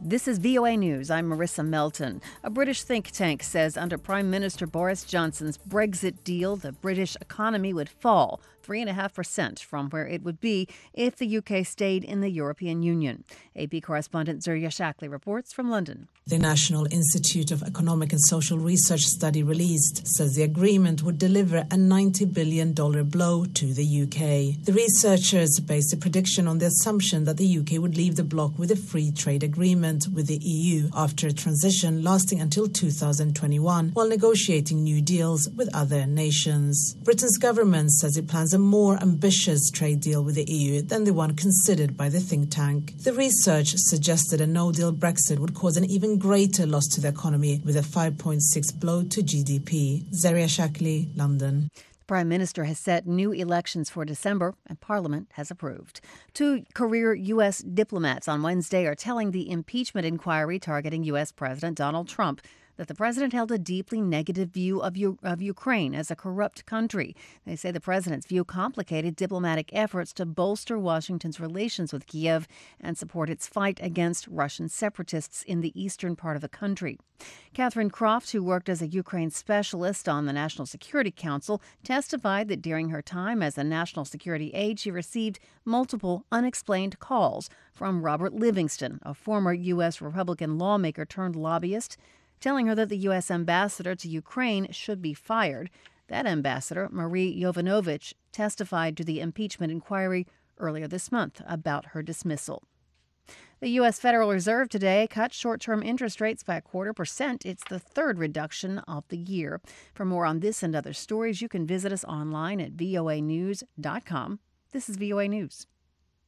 This is VOA News. I'm Marissa Melton. A British think tank says under Prime Minister Boris Johnson's Brexit deal, the British economy would fall 3.5% from where it would be if the UK stayed in the European Union. AP correspondent Zuriya Shackley reports from London. The National Institute of Economic and Social Research study released says the agreement would deliver a $90 billion blow to the UK. The researchers based the prediction on the assumption that the UK would leave the bloc with a free trade agreement with the EU after a transition lasting until 2021, while negotiating new deals with other nations. Britain's government says it plans a more ambitious trade deal with the EU than the one considered by the think tank. The research suggested a no-deal Brexit would cause an even greater loss to the economy, with a 5.6 blow to GDP. Zuriya Shackley, London. The Prime Minister has set new elections for December, and Parliament has approved. Two career U.S. diplomats on Wednesday are telling the impeachment inquiry targeting U.S. President Donald Trump that the president held a deeply negative view of Ukraine as a corrupt country. They say the president's view complicated diplomatic efforts to bolster Washington's relations with Kiev and support its fight against Russian separatists in the eastern part of the country. Catherine Croft, who worked as a Ukraine specialist on the National Security Council, testified that during her time as a national security aide, she received multiple unexplained calls from Robert Livingston, a former U.S. Republican lawmaker turned lobbyist, telling her that the U.S. ambassador to Ukraine should be fired. That ambassador, Marie Yovanovitch, testified to the impeachment inquiry earlier this month about her dismissal. The U.S. Federal Reserve today cut short-term interest rates by 0.25%. It's the third reduction of the year. For more on this and other stories, you can visit us online at voanews.com. This is VOA News.